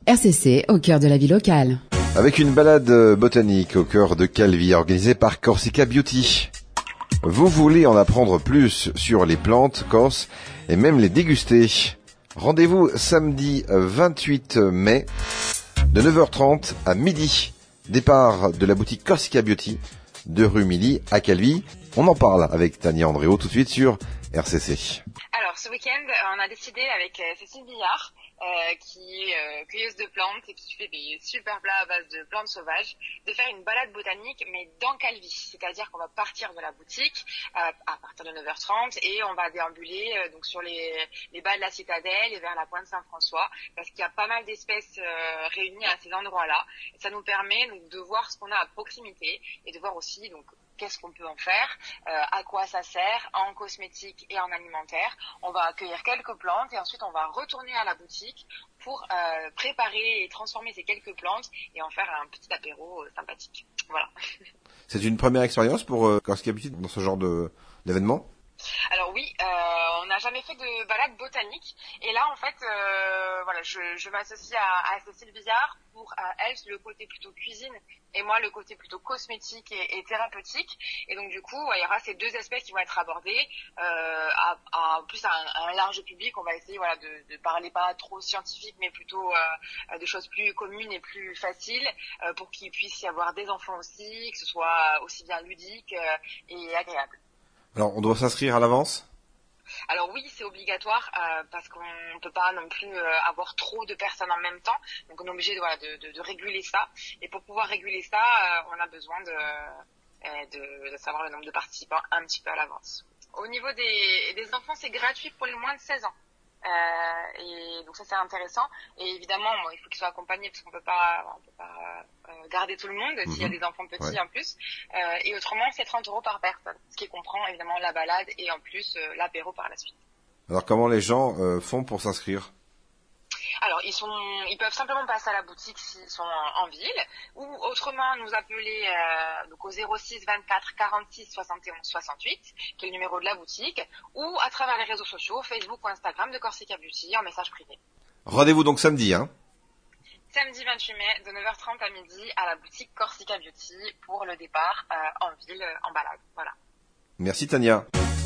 RCC au cœur de la vie locale. Avec une balade botanique au cœur de Calvi organisée par Corsica Beauty. Vous voulez en apprendre plus sur les plantes corses et même les déguster. Rendez-vous samedi 28 mai de 9h30 à midi. Départ de la boutique Corsica Beauty de rue Milly à Calvi. On en parle avec Tania Andréo tout de suite sur RCC. Alors ce week-end, on a décidé avec Cécile Billard, qui est cueilleuse de plantes et qui fait des super plats à base de plantes sauvages, de faire une balade botanique mais dans Calvi. C'est-à-dire qu'on va partir de la boutique à partir de 9h30 et on va déambuler donc sur les bas de la citadelle et vers la pointe Saint-François parce qu'il y a pas mal d'espèces réunies à ces endroits-là. Et ça nous permet donc, de voir ce qu'on a à proximité et de voir aussi donc qu'est-ce qu'on peut en faire, à quoi ça sert, en cosmétique et en alimentaire. On va accueillir quelques plantes et ensuite on va retourner à la boutique pour préparer et transformer ces quelques plantes et en faire un petit apéro sympathique. Voilà. C'est une première expérience pour Corsica Beauty dans ce genre d'événement ? Alors oui, on n'a jamais fait de balade botanique et là en fait, voilà, je m'associe à Cécile Billard pour elle le côté plutôt cuisine et moi le côté plutôt cosmétique et thérapeutique. Et donc du coup, il y aura ces deux aspects qui vont être abordés à plus un large public. On va essayer voilà de parler pas trop scientifique mais plutôt de choses plus communes et plus faciles pour qu'il puisse y avoir des enfants aussi, que ce soit aussi bien ludique et agréable. Alors, on doit s'inscrire à l'avance ? Alors oui, c'est obligatoire parce qu'on ne peut pas non plus avoir trop de personnes en même temps. Donc on est obligé de réguler ça. Et pour pouvoir réguler ça, on a besoin de savoir le nombre de participants un petit peu à l'avance. Au niveau des enfants, c'est gratuit pour les moins de 16 ans. Et donc ça c'est intéressant et évidemment il faut qu'ils soient accompagnés parce qu'on peut pas garder tout le monde s'il y a des enfants petits en plus et autrement c'est 30 € par personne, ce qui comprend évidemment la balade et en plus l'apéro par la suite. Alors comment les gens font pour s'inscrire ? Alors ils peuvent simplement passer à la boutique s'ils sont en ville ou autrement nous appeler donc au 06 24 46 71 68 qui est le numéro de la boutique ou à travers les réseaux sociaux Facebook ou Instagram de Corsica Beauty en message privé. Rendez-vous donc samedi, hein ? Samedi 28 mai de 9h30 à midi à la boutique Corsica Beauty pour le départ en ville en balade. Voilà. Merci Tania.